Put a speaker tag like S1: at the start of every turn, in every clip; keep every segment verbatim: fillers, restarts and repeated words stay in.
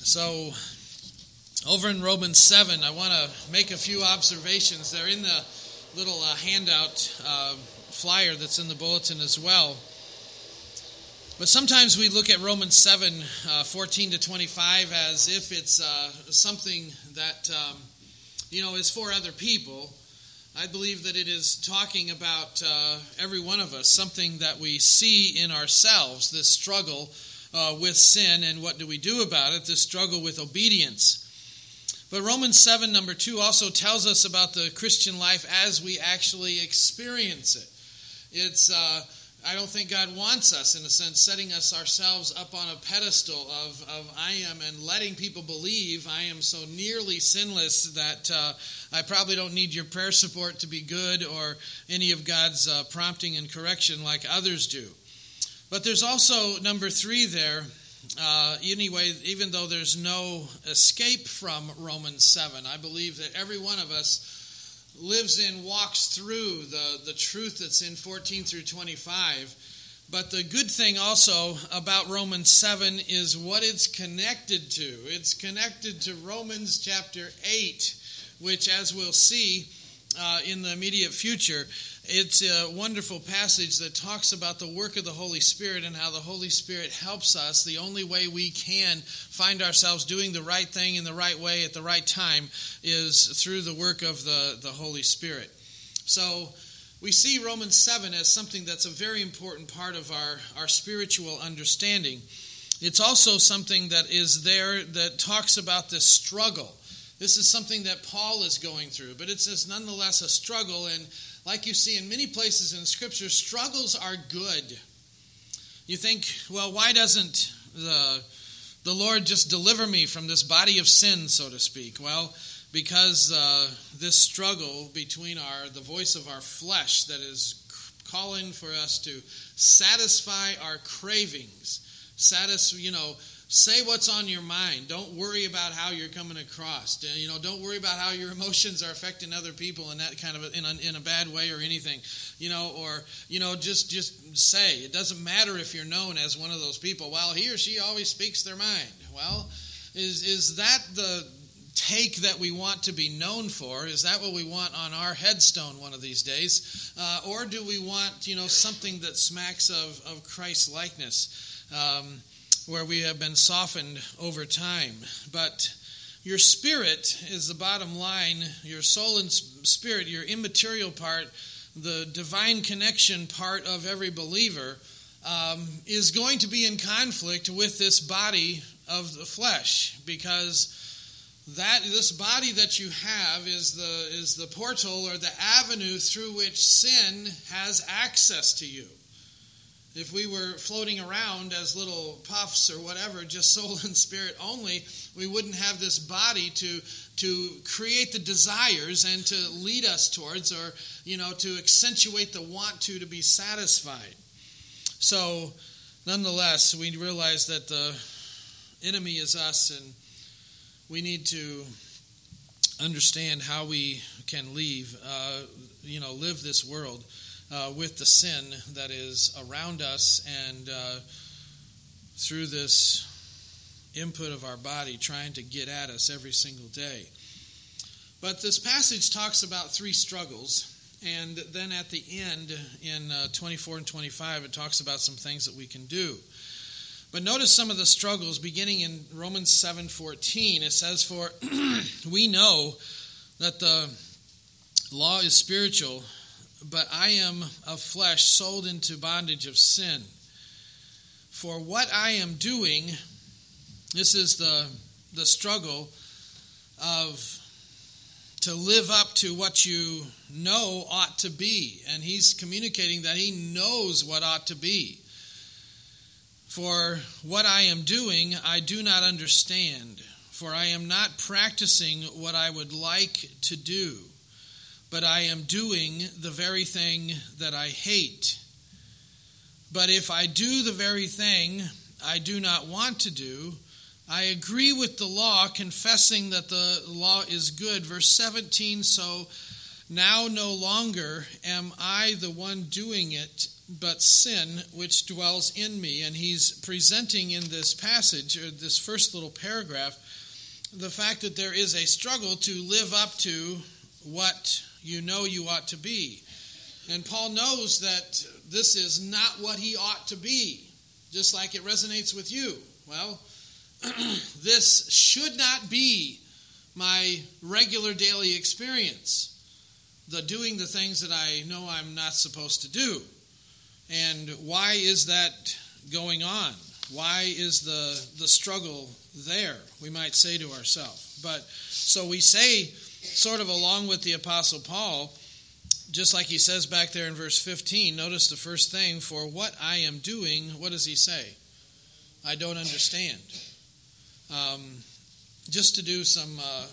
S1: So, over in Romans seven, I want to make a few observations. They're in the little uh, handout uh, flyer that's in the bulletin as well. But sometimes we look at Romans seven, uh, fourteen to twenty-five as if it's uh, something that, um, you know, is for other people. I believe that it is talking about uh, every one of us, something that we see in ourselves, this struggle uh, with sin, and what do we do about it, this struggle with obedience. But Romans seven, number two, also tells us about the Christian life as we actually experience it. It's, uh, I don't think God wants us, in a sense, setting us ourselves up on a pedestal of, of I am, and letting people believe I am so nearly sinless that uh, I probably don't need your prayer support to be good or any of God's uh, prompting and correction like others do. But there's also number three there. Uh, anyway, even though there's no escape from Romans seven, I believe that every one of us lives in, walks through the, the truth that's in fourteen through twenty-five. But the good thing also about Romans seven is what it's connected to. It's connected to Romans chapter eight, which, as we'll see uh, in the immediate future, it's a wonderful passage that talks about the work of the Holy Spirit and how the Holy Spirit helps us. The only way we can find ourselves doing the right thing in the right way at the right time is through the work of the, the Holy Spirit. So we see Romans seven as something that's a very important part of our, our spiritual understanding. It's also something that is there that talks about this struggle. This is something that Paul is going through, but it's nonetheless a struggle, and like you see in many places in Scripture, struggles are good. You think, well, why doesn't the, the Lord just deliver me from this body of sin, so to speak? Well, because uh, this struggle between our the voice of our flesh that is calling for us to satisfy our cravings, satisfy, you know, say what's on your mind. Don't worry about how you're coming across. You know, don't worry about how your emotions are affecting other people in that kind of a, in a, in a bad way or anything. You know, or you know, just just say. It doesn't matter if you're known as one of those people. Well, he or she always speaks their mind. Well, is is that the take that we want to be known for? Is that what we want on our headstone one of these days, uh, or do we want, you know, something that smacks of of Christ likeness? Um, where we have been softened over time. But your spirit is the bottom line. Your soul and spirit, your immaterial part, the divine connection part of every believer, um, is going to be in conflict with this body of the flesh, because that this body that you have is the is the portal or the avenue through which sin has access to you. If we were floating around as little puffs or whatever, just soul and spirit only, we wouldn't have this body to to create the desires and to lead us towards, or, you know, to accentuate the want to to be satisfied. So, nonetheless, we realize that the enemy is us, and we need to understand how we can leave, uh, you know, live this world Uh, with the sin that is around us, and uh, through this input of our body trying to get at us every single day. But this passage talks about three struggles, and then at the end in uh, twenty-four and twenty-five it talks about some things that we can do. But notice some of the struggles beginning in Romans seven fourteen. It says, "For we know that the law is spiritual, but I am of flesh, sold into bondage of sin. For what I am doing," this is the, the struggle of to live up to what you know ought to be. And he's communicating that he knows what ought to be. "For what I am doing, I do not understand. For I am not practicing what I would like to do, but I am doing the very thing that I hate. But if I do the very thing I do not want to do, I agree with the law, confessing that the law is good." Verse seventeen, "So now no longer am I the one doing it, but sin which dwells in me. And he's presenting in this passage, or this first little paragraph, the fact that there is a struggle to live up to what you know you ought to be. And Paul knows that this is not what he ought to be, just like it resonates with you. Well, this should not be my regular daily experience, the doing the things that I know I'm not supposed to do. And why is that going on? Why is the, the struggle there, we might say to ourselves. But so we say, sort of along with the Apostle Paul, just like he says back there in verse fifteen, notice the first thing, for what I am doing, what does he say? I don't understand. Um, just to do some, uh,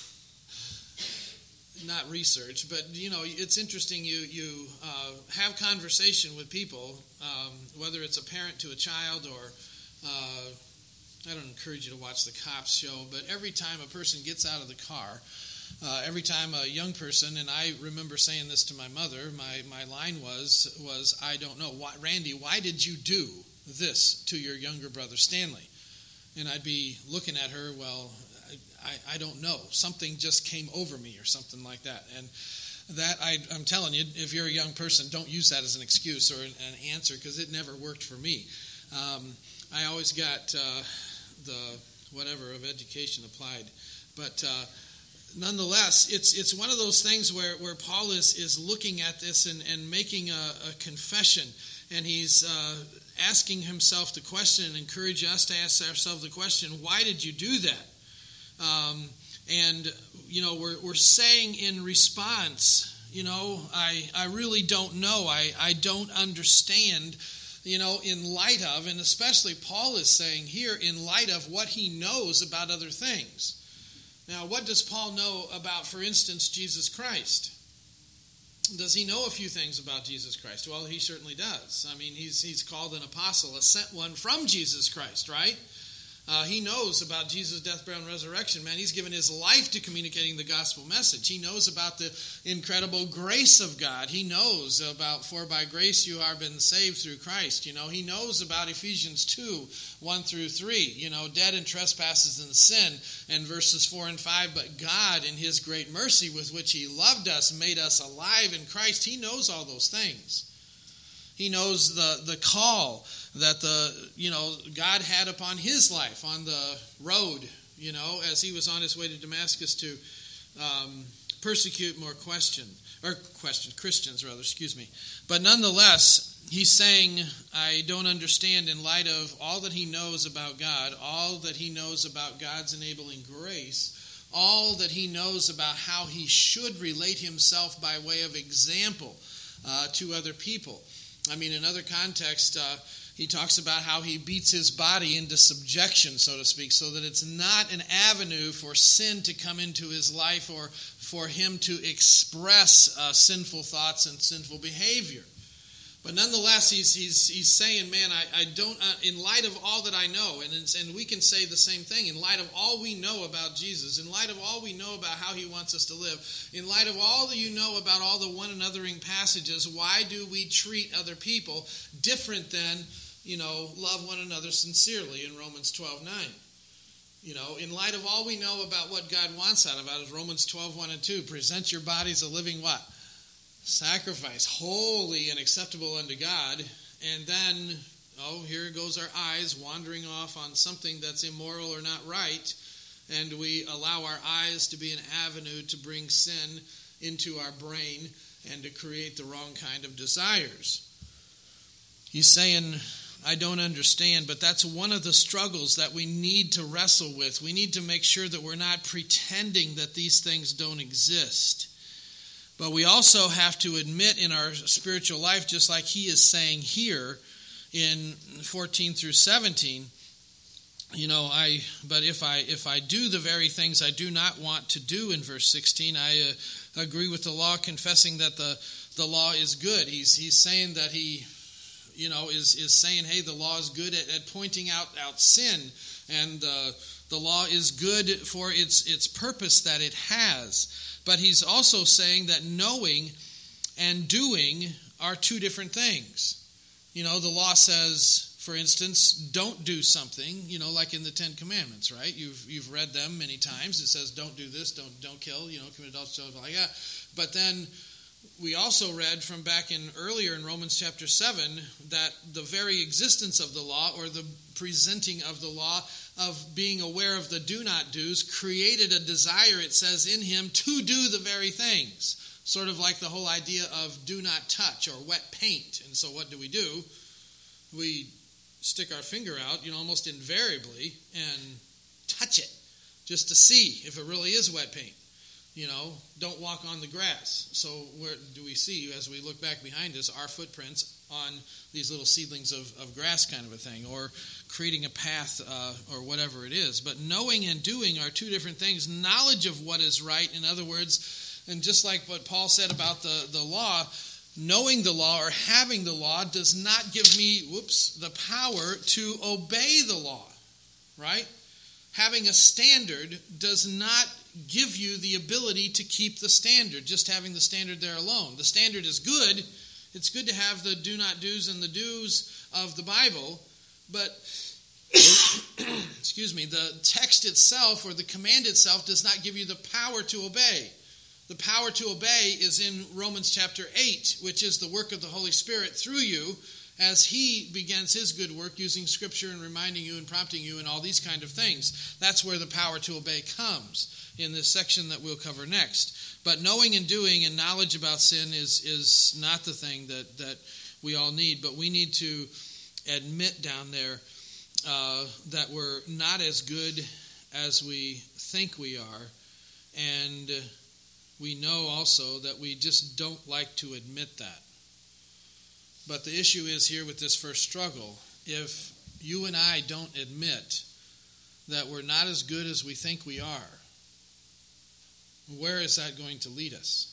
S1: not research, but, you know, it's interesting, you, you uh, have conversation with people, um, whether it's a parent to a child or, uh, I don't encourage you to watch the Cops show, but every time a person gets out of the car, Uh, every time a young person, and I remember saying this to my mother, my, my line was, was I don't know, why, Randy, why did you do this to your younger brother Stanley? And I'd be looking at her, well, I, I don't know. Something just came over me or something like that. And that, I, I'm telling you, if you're a young person, don't use that as an excuse or an, an answer, because it never worked for me. Um, I always got uh, the whatever of education applied. But uh, nonetheless, it's it's one of those things where, where Paul is, is looking at this and, and making a, a confession, and he's uh, asking himself the question and encourage us to ask ourselves the question, why did you do that? Um, and, you know, we're, we're saying in response, you know, I, I really don't know. I, I don't understand, you know, in light of, and especially Paul is saying here, in light of what he knows about other things. Now, what does Paul know about, for instance, Jesus Christ? Does he know a few things about Jesus Christ? Well, he certainly does. I mean, he's he's called an apostle, a sent one from Jesus Christ, right? Uh, he knows about Jesus' death, burial, and resurrection. Man, he's given his life to communicating the gospel message. He knows about the incredible grace of God. He knows about, for by grace you are been saved through Christ. You know, he knows about Ephesians two, one through three. You know, dead in trespasses and sin, and verses four and five. But God, in his great mercy with which he loved us, made us alive in Christ. He knows all those things. He knows the, the call that the, you know, God had upon his life on the road, you know, as he was on his way to Damascus to um, persecute more question, or question, Christians rather, excuse me. But nonetheless, he's saying, I don't understand in light of all that he knows about God, all that he knows about God's enabling grace, all that he knows about how he should relate himself by way of example uh, to other people. I mean, in other contexts, uh, he talks about how he beats his body into subjection, so to speak, so that it's not an avenue for sin to come into his life or for him to express uh, sinful thoughts and sinful behavior. But nonetheless, he's he's he's saying, man, I, I don't, uh, in light of all that I know, and it's, and we can say the same thing, in light of all we know about Jesus, in light of all we know about how he wants us to live, in light of all that you know about all the one anothering passages, why do we treat other people different than, you know, love one another sincerely in Romans twelve nine? You know, in light of all we know about what God wants out of us, Romans twelve one and two, present your bodies a living what? Sacrifice, holy and acceptable unto God. And then, oh, here goes our eyes wandering off on something that's immoral or not right, and we allow our eyes to be an avenue to bring sin into our brain and to create the wrong kind of desires. He's saying, I don't understand, but that's one of the struggles that we need to wrestle with. We need to make sure that we're not pretending that these things don't exist. But we also have to admit in our spiritual life, just like he is saying here in fourteen through seventeen, you know, I. But if I if I do the very things I do not want to do in verse sixteen, I uh, agree with the law, confessing that the the law is good. He's he's saying that he, you know, is is saying, hey, the law is good at, at pointing out out sin, and uh, the law is good for its its purpose that it has. But he's also saying that knowing and doing are two different things. You know, the law says, for instance, don't do something, you know, like in the Ten Commandments, right? You've you've read them many times. It says, don't do this, don't don't kill, you know, commit adultery, stuff like that. But then we also read from back in earlier in Romans chapter seven that the very existence of the law, or the presenting of the law, of being aware of the do not do's, created a desire, it says, in him to do the very things. Sort of like the whole idea of do not touch or wet paint. And so what do we do? We stick our finger out, you know, almost invariably, and touch it just to see if it really is wet paint. You know, don't walk on the grass. So where do we see, as we look back behind us, our footprints on these little seedlings of, of grass kind of a thing, or creating a path uh, or whatever it is. But knowing and doing are two different things. Knowledge of what is right, in other words, and just like what Paul said about the, the law, knowing the law or having the law does not give me, whoops, the power to obey the law, right? Having a standard does not give you the ability to keep the standard, just having the standard there alone. The standard is good. It's good to have the do not do's and the do's of the Bible, but excuse me, the text itself or the command itself does not give you the power to obey. The power to obey is in Romans chapter eight, which is the work of the Holy Spirit through you as he begins his good work using Scripture and reminding you and prompting you and all these kind of things. That's where the power to obey comes in this section that we'll cover next. But knowing and doing and knowledge about sin is, is not the thing that, that we all need, but we need to admit down there uh, that we're not as good as we think we are, and we know also that we just don't like to admit that. But the issue is here with this first struggle, if you and I don't admit that we're not as good as we think we are, where is that going to lead us?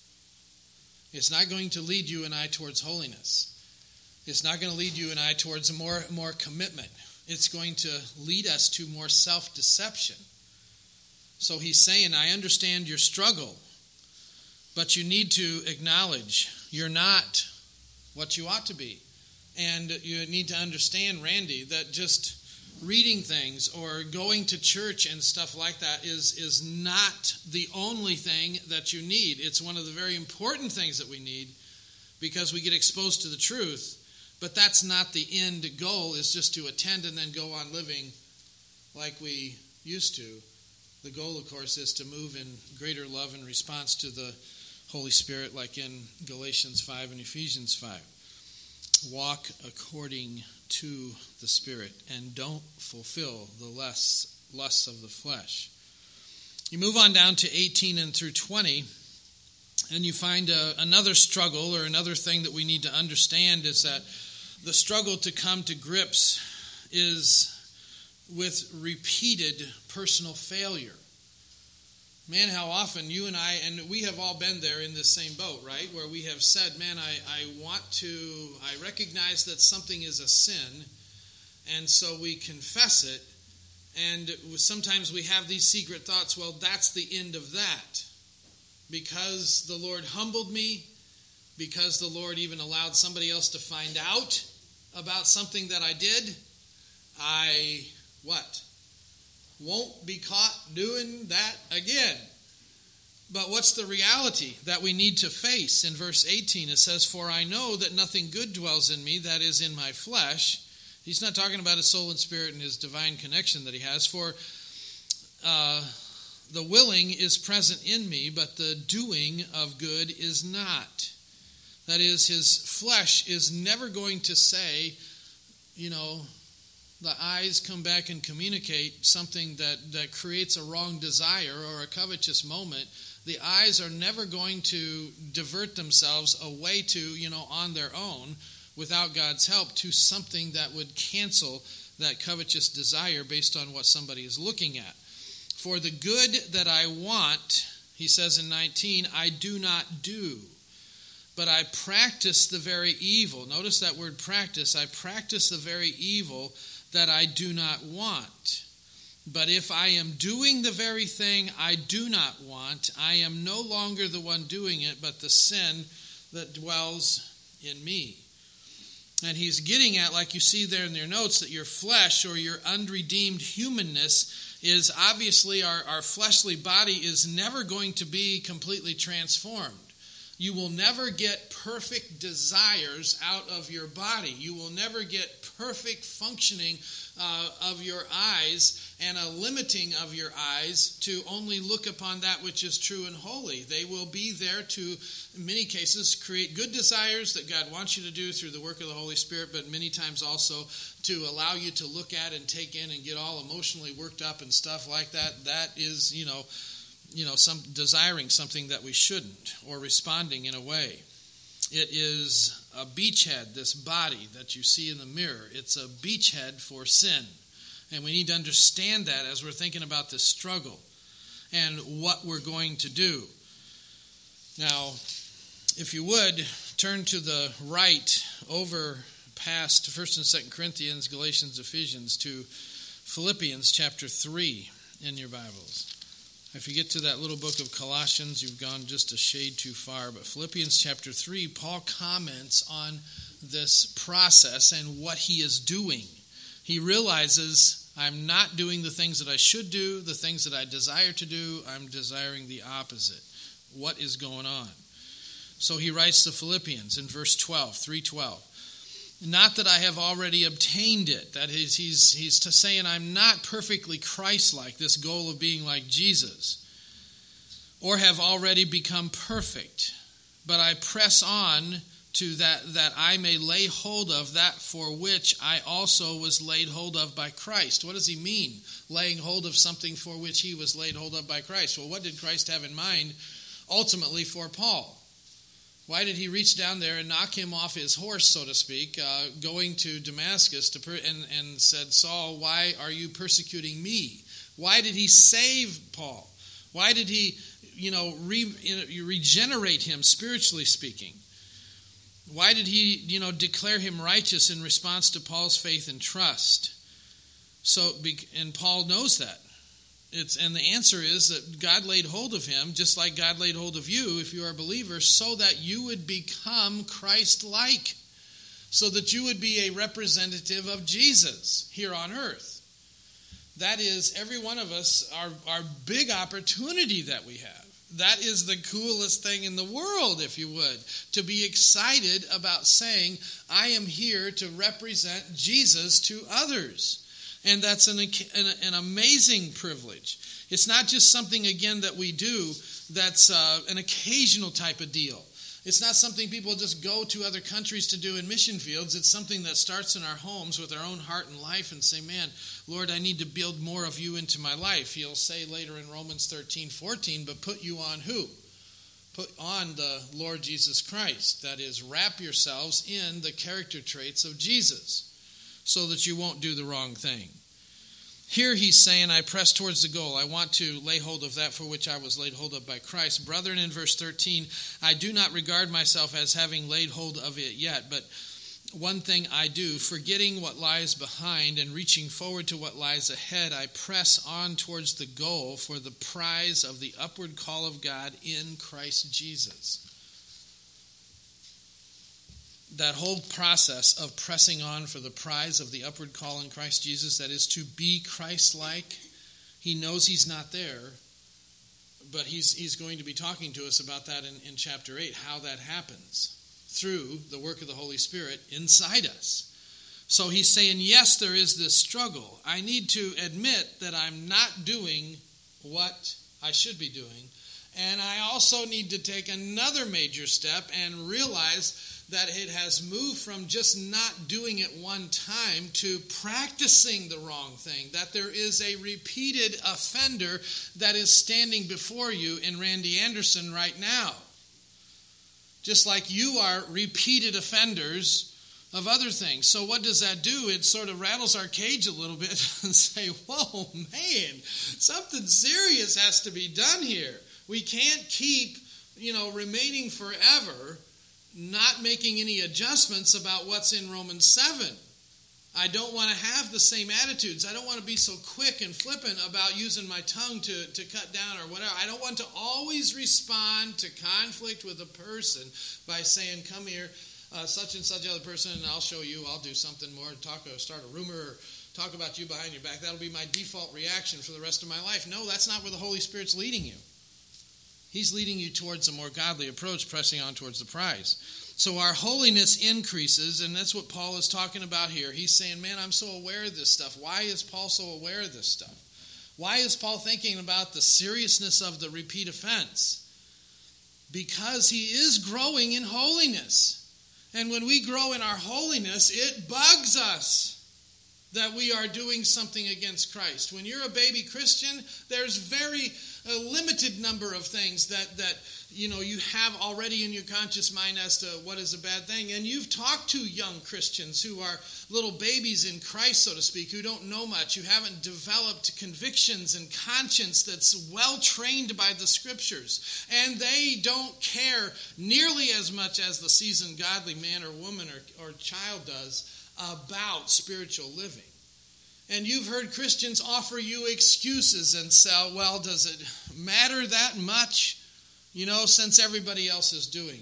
S1: It's not going to lead you and I towards holiness. It's not going to lead you and I towards more, more commitment. It's going to lead us to more self-deception. So he's saying, I understand your struggle, but you need to acknowledge you're not what you ought to be. And you need to understand, Randy, that just reading things or going to church and stuff like that is, is not the only thing that you need. It's one of the very important things that we need because we get exposed to the truth. But that's not the end goal, is just to attend and then go on living like we used to. The goal, of course, is to move in greater love and response to the Holy Spirit, like in Galatians five and Ephesians five. Walk according to the Spirit and don't fulfill the lusts, lusts of the flesh. You move on down to eighteen and through twenty, and you find a, another struggle or another thing that we need to understand is that the struggle to come to grips is with repeated personal failure. Man, how often you and I, and we have all been there in this same boat, right? Where we have said, man, I, I want to, I recognize that something is a sin, and so we confess it, and sometimes we have these secret thoughts, well, that's the end of that. Because the Lord humbled me, because the Lord even allowed somebody else to find out about something that I did, I, what? Won't be caught doing that again. But what's the reality that we need to face? In verse eighteen, it says, for I know that nothing good dwells in me, that is in my flesh. He's not talking about his soul and spirit and his divine connection that he has. For uh, the willing is present in me, but the doing of good is not. That is, his flesh is never going to say, you know, the eyes come back and communicate something that, that creates a wrong desire or a covetous moment. The eyes are never going to divert themselves away to, you know, on their own without God's help to something that would cancel that covetous desire based on what somebody is looking at. For the good that I want, he says in nineteen, I do not do, but I practice the very evil. Notice that word practice. I practice the very evil that I do not want. But if I am doing the very thing I do not want, I am no longer the one doing it, but the sin that dwells in me. And he's getting at, like you see there in your notes, that your flesh or your unredeemed humanness is obviously our, our fleshly body is never going to be completely transformed. You will never get perfect desires out of your body. You will never get perfect functioning uh, of your eyes and a limiting of your eyes to only look upon that which is true and holy. They will be there to, in many cases, create good desires that God wants you to do through the work of the Holy Spirit, but many times also to allow you to look at and take in and get all emotionally worked up and stuff like that. That is, you know, you know, some desiring something that we shouldn't, or responding in a way. It is a beachhead, this body that you see in the mirror. It's a beachhead for sin. And we need to understand that as we're thinking about this struggle and what we're going to do. Now, if you would, turn to the right over past First and Second Corinthians, Galatians, Ephesians, to Philippians chapter three in your Bibles. If you get to that little book of Colossians, you've gone just a shade too far. But Philippians chapter three, Paul comments on this process and what he is doing. He realizes, I'm not doing the things that I should do, the things that I desire to do. I'm desiring the opposite. What is going on? So he writes to Philippians in verse twelve, three twelve. Not that I have already obtained it. That is, he's, he's to saying I'm not perfectly Christ-like, this goal of being like Jesus, or have already become perfect. But I press on to that, that I may lay hold of that for which I also was laid hold of by Christ. What does he mean, laying hold of something for which he was laid hold of by Christ? Well, what did Christ have in mind ultimately for Paul? Why did he reach down there and knock him off his horse, so to speak, uh, going to Damascus to per- and, and said, Saul, why are you persecuting me? Why did he save Paul? Why did he, you know, re- regenerate him, spiritually speaking? Why did he, you know, declare him righteous in response to Paul's faith and trust? So, and Paul knows that. It's, and the answer is that God laid hold of him, just like God laid hold of you, if you are a believer, so that you would become Christ-like, so that you would be a representative of Jesus here on earth. That is, every one of us, our, our big opportunity that we have. That is the coolest thing in the world, if you would, to be excited about saying, I am here to represent Jesus to others. And that's an, an, an amazing privilege. It's not just something, again, that we do that's uh, an occasional type of deal. It's not something people just go to other countries to do in mission fields. It's something that starts in our homes with our own heart and life and say, man, Lord, I need to build more of you into my life. He'll say later in Romans thirteen, fourteen, but put you on who? Put on the Lord Jesus Christ. That is, wrap yourselves in the character traits of Jesus, so that you won't do the wrong thing. Here he's saying, I press towards the goal. I want to lay hold of that for which I was laid hold of by Christ. Brethren, in verse thirteen, I do not regard myself as having laid hold of it yet, but one thing I do, forgetting what lies behind and reaching forward to what lies ahead, I press on towards the goal for the prize of the upward call of God in Christ Jesus. That whole process of pressing on for the prize of the upward call in Christ Jesus, that is to be Christ-like, he knows he's not there, but he's he's going to be talking to us about that in, in chapter eight, how that happens through the work of the Holy Spirit inside us. So he's saying, yes, there is this struggle. I need to admit that I'm not doing what I should be doing, and I also need to take another major step and realize that it has moved from just not doing it one time to practicing the wrong thing, that there is a repeated offender that is standing before you in Randy Anderson right now. Just like you are repeated offenders of other things. So what does that do? It sort of rattles our cage a little bit and say, whoa, man, something serious has to be done here. We can't keep, you know, remaining forever not making any adjustments about what's in Romans seven. I don't want to have the same attitudes. I don't want to be so quick and flippant about using my tongue to, to cut down or whatever. I don't want to always respond to conflict with a person by saying, come here, uh, such and such other person, and I'll show you, I'll do something more, talk, or start a rumor, or talk about you behind your back. That'll be my default reaction for the rest of my life. No, that's not where the Holy Spirit's leading you. He's leading you towards a more godly approach, pressing on towards the prize. So our holiness increases, and that's what Paul is talking about here. He's saying, man, I'm so aware of this stuff. Why is Paul so aware of this stuff? Why is Paul thinking about the seriousness of the repeat offense? Because he is growing in holiness. And when we grow in our holiness, it bugs us that we are doing something against Christ. When you're a baby Christian, there's very a limited number of things that, that you know you have already in your conscious mind as to what is a bad thing. And you've talked to young Christians who are little babies in Christ, so to speak, who don't know much, who haven't developed convictions and conscience that's well trained by the Scriptures. And they don't care nearly as much as the seasoned godly man or woman or, or child does about spiritual living. And you've heard Christians offer you excuses and say, well, does it matter that much, you know, since everybody else is doing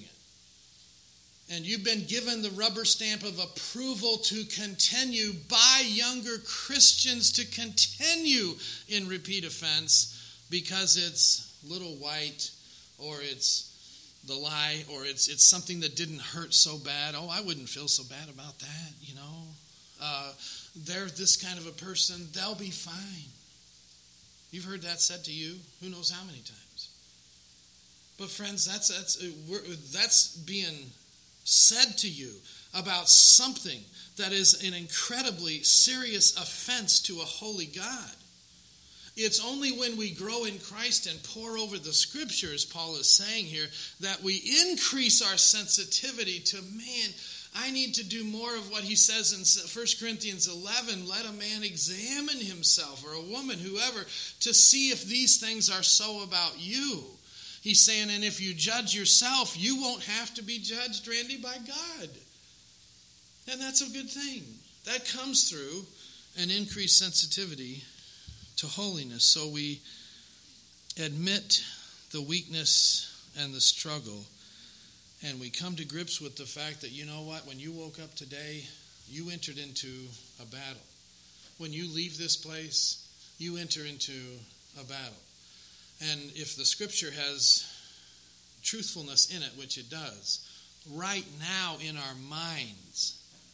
S1: it? And you've been given the rubber stamp of approval to continue by younger Christians to continue in repeat offense because it's little white, or it's the lie, or it's it's something that didn't hurt so bad. Oh, I wouldn't feel so bad about that, you know. Uh, they're this kind of a person, they'll be fine. You've heard that said to you, who knows how many times. But friends, that's that's we're, that's being said to you about something that is an incredibly serious offense to a holy God. It's only when we grow in Christ and pore over the Scriptures, Paul is saying here, that we increase our sensitivity to, man, I need to do more of what he says in First Corinthians eleven, let a man examine himself, or a woman, whoever, to see if these things are so about you. He's saying, and if you judge yourself, you won't have to be judged, Randy, by God. And that's a good thing. That comes through an increased sensitivity to holiness. So we admit the weakness and the struggle, and we come to grips with the fact that, you know what, when you woke up today, you entered into a battle. When you leave this place, you enter into a battle. And if the Scripture has truthfulness in it, which it does, right now in our minds,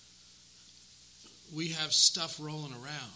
S1: we have stuff rolling around.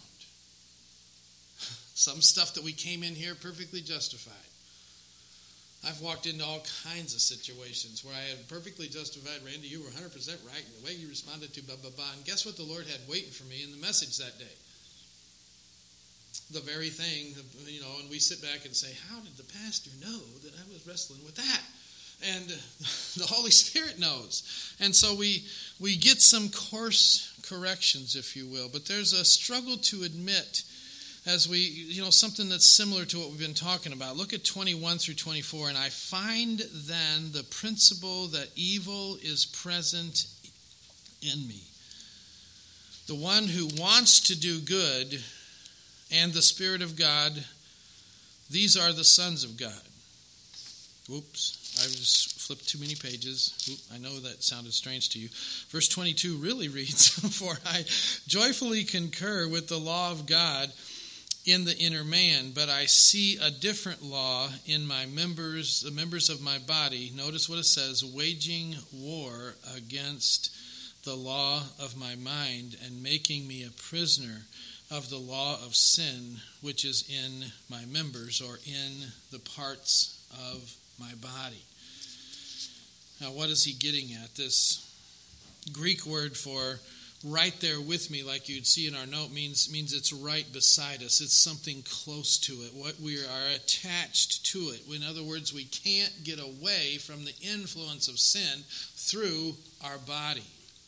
S1: Some stuff that we came in here perfectly justified. I've walked into all kinds of situations where I had perfectly justified, Randy, you were one hundred percent right in the way you responded to blah, blah, blah. And guess what the Lord had waiting for me in the message that day? The very thing, you know, and we sit back and say, how did the pastor know that I was wrestling with that? And the Holy Spirit knows. And so we we get some course corrections, if you will. But there's a struggle to admit as we, you know, something that's similar to what we've been talking about. Look at twenty-one through twenty-four. And I find then the principle that evil is present in me. The one who wants to do good and the Spirit of God, these are the sons of God. Whoops, I just flipped too many pages. Oop, I know that sounded strange to you. Verse twenty-two really reads, for I joyfully concur with the law of God in the inner man, but I see a different law in my members, the members of my body. Notice what it says, waging war against the law of my mind and making me a prisoner of the law of sin, which is in my members, or in the parts of my body. Now, what is he getting at? This Greek word for right there with me, like you'd see in our note, means means it's right beside us. It's something close to it. What we are attached to it. In other words, we can't get away from the influence of sin through our body.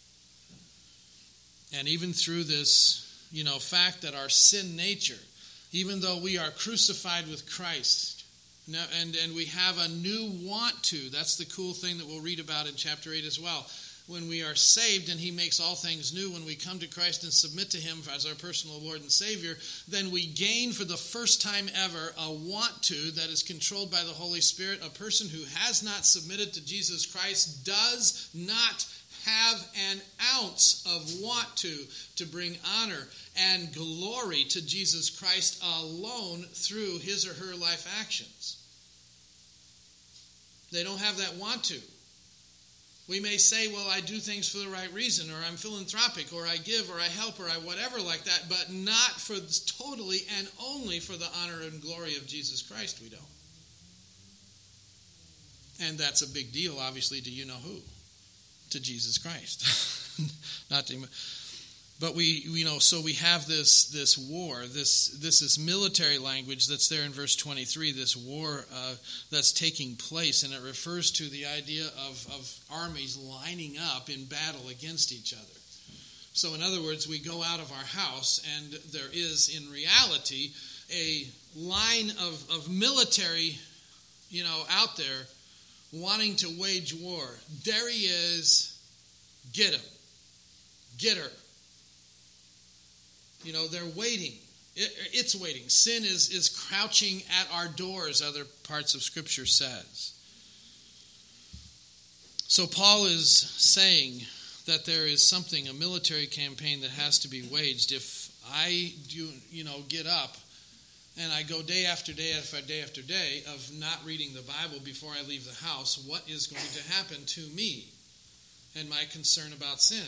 S1: And even through this, you know, fact that our sin nature, even though we are crucified with Christ, and, and we have a new want to, that's the cool thing that we'll read about in chapter eight as well. When we are saved and he makes all things new, when we come to Christ and submit to him as our personal Lord and Savior, then we gain for the first time ever a want to that is controlled by the Holy Spirit. A person who has not submitted to Jesus Christ does not have an ounce of want to, to bring honor and glory to Jesus Christ alone through his or her life actions. They don't have that want to. We may say, well, I do things for the right reason, or I'm philanthropic, or I give, or I help, or I whatever like that, but not for totally and only for the honor and glory of Jesus Christ, we don't. And that's a big deal, obviously, to you know who? To Jesus Christ. Not to, but we, you know, so we have this this war. This this is military language that's there in verse twenty-three. This war uh, that's taking place, and it refers to the idea of of armies lining up in battle against each other. So, in other words, we go out of our house, and there is, in reality, a line of of military, you know, out there, wanting to wage war. There he is. Get him. Get her. You know, they're waiting. It, it's waiting. Sin is, is crouching at our doors, other parts of Scripture says. So Paul is saying that there is something, a military campaign that has to be waged. If I do, you know, get up and I go day after day after day after day of not reading the Bible before I leave the house, what is going to happen to me and my concern about sin?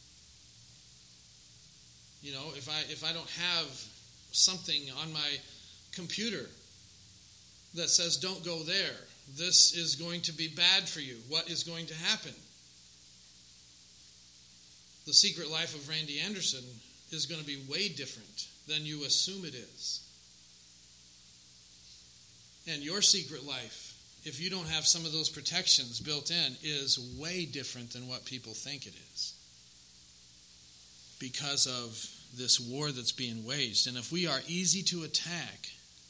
S1: You know, if I if I don't have something on my computer that says don't go there, this is going to be bad for you. What is going to happen? The Secret Life of Randy Anderson is going to be way different than you assume it is. And your secret life, if you don't have some of those protections built in, is way different than what people think it is. Because of this war that's being waged. And if we are easy to attack,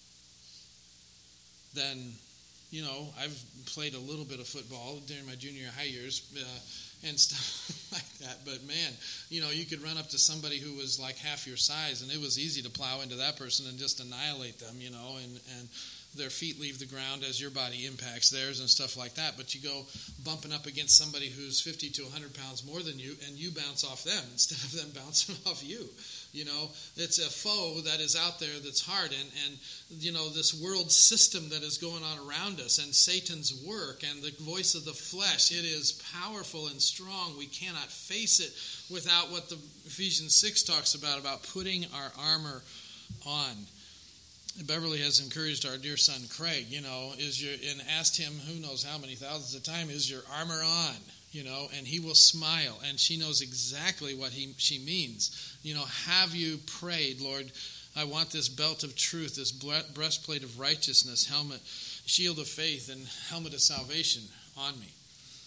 S1: then, you know, I've played a little bit of football during my junior high years uh, and stuff like that. But man, you know, you could run up to somebody who was like half your size, and it was easy to plow into that person and just annihilate them, you know, and, and their feet leave the ground as your body impacts theirs and stuff like that. But you go bumping up against somebody who's fifty to one hundred pounds more than you, and you bounce off them instead of them bouncing off you. You know, it's a foe that is out there that's hard. And, and, you know, this world system that is going on around us and Satan's work and the voice of the flesh, it is powerful and strong. We cannot face it without what the Ephesians six talks about, about putting our armor on. Beverly has encouraged our dear son Craig, you know, is your and asked him who knows how many thousands of times, is your armor on? You know, and he will smile, and she knows exactly what he she means. You know, have you prayed, Lord, I want this belt of truth, this breastplate of righteousness, helmet, shield of faith, and helmet of salvation on me.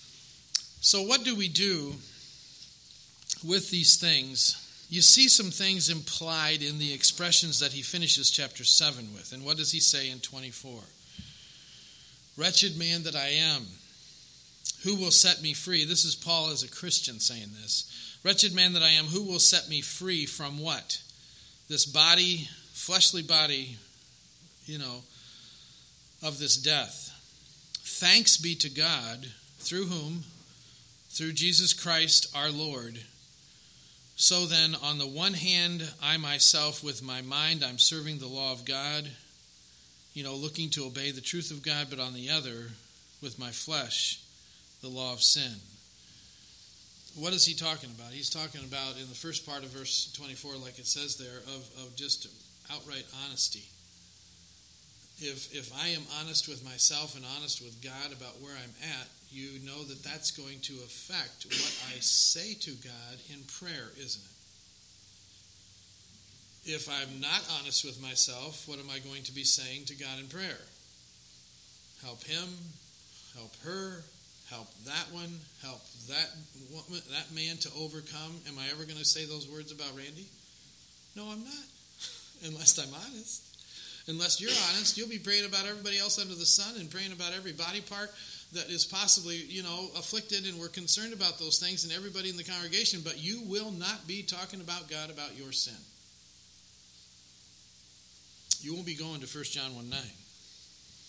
S1: So what do we do with these things? You see some things implied in the expressions that he finishes chapter seven with. And what does he say in twenty-four? Wretched man that I am, who will set me free? This is Paul as a Christian saying this. Wretched man that I am, who will set me free from what? This body, fleshly body, you know, of this death. Thanks be to God, through whom? Through Jesus Christ our Lord. So then, on the one hand, I myself, with my mind, I'm serving the law of God, you know, looking to obey the truth of God, but on the other, with my flesh, the law of sin. What is he talking about? He's talking about, in the first part of verse twenty-four, like it says there, of, of just outright honesty. If if I am honest with myself and honest with God about where I'm at, you know that that's going to affect what I say to God in prayer, isn't it? If I'm not honest with myself, what am I going to be saying to God in prayer? Help him, help her, help that one, help that woman, that man to overcome. Am I ever going to say those words about Randy? No, I'm not, unless I'm honest. Unless you're honest, you'll be praying about everybody else under the sun and praying about every body part that is possibly, you know, afflicted, and we're concerned about those things and everybody in the congregation, but you will not be talking about God about your sin. You won't be going to First John one nine.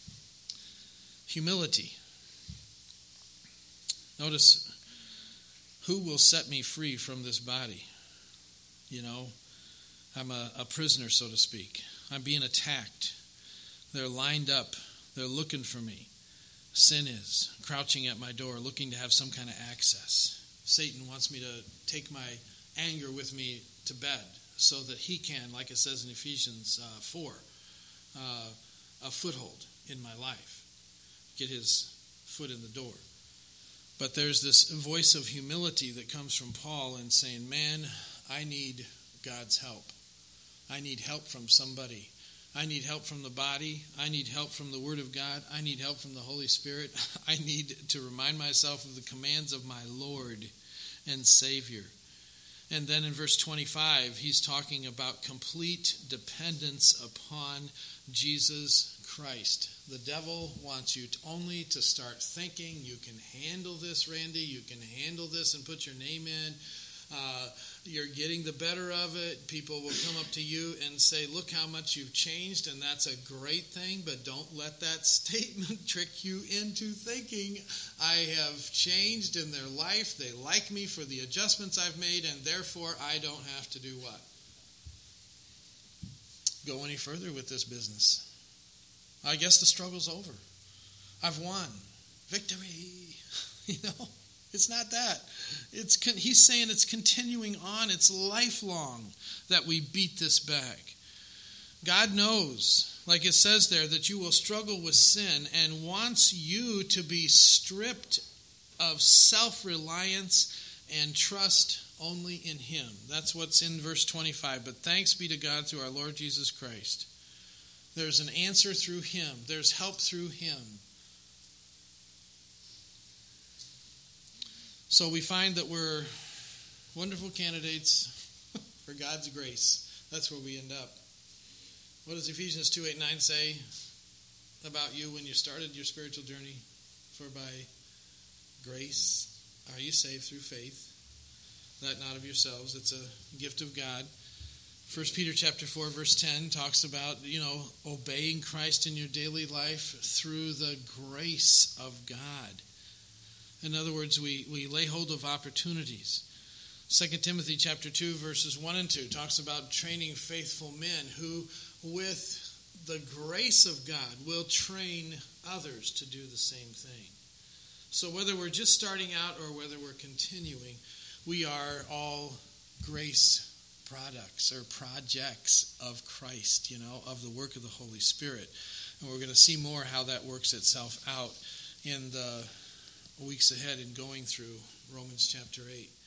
S1: Humility. Notice Who will set me free from this body? You know, I'm a, a prisoner, so to speak. I'm being attacked. They're lined up. They're looking for me. Sin is crouching at my door, looking to have some kind of access. Satan wants me to take my anger with me to bed so that he can, like it says in Ephesians uh, four, uh, a foothold in my life. Get his foot in the door. But there's this voice of humility that comes from Paul and saying, man, I need God's help. I need help from somebody. I need help from the body. I need help from the Word of God. I need help from the Holy Spirit. I need to remind myself of the commands of my Lord and Savior. And then in verse twenty-five, he's talking about complete dependence upon Jesus Christ. The devil wants you to only to start thinking, you can handle this, Randy, you can handle this and put your name in. Uh, you're getting the better of it. People will come up to you and say, look how much you've changed, and that's a great thing, but don't let that statement trick you into thinking I have changed in their life. They like me for the adjustments I've made, and therefore I don't have to do what? Go any further with this business. I guess the struggle's over. I've won. Victory. You know? It's not that. It's con- he's saying it's continuing on. It's lifelong that we beat this bag. God knows, like it says there, that you will struggle with sin and wants you to be stripped of self-reliance and trust only in him. That's what's in verse twenty-five. But thanks be to God through our Lord Jesus Christ. There's an answer through him. There's help through him. So we find that we're wonderful candidates for God's grace. That's where we end up. What does Ephesians two, eight, nine say about you when you started your spiritual journey? For by grace are you saved through faith, that not of yourselves. It's a gift of God. First Peter chapter four, verse ten talks about, you know, obeying Christ in your daily life through the grace of God. In other words, we, we lay hold of opportunities. Second Timothy chapter two, verses one and two talks about training faithful men who, with the grace of God, will train others to do the same thing. So whether we're just starting out or whether we're continuing, we are all grace products or projects of Christ, you know, of the work of the Holy Spirit. And we're going to see more how that works itself out in the weeks ahead in going through Romans chapter eight.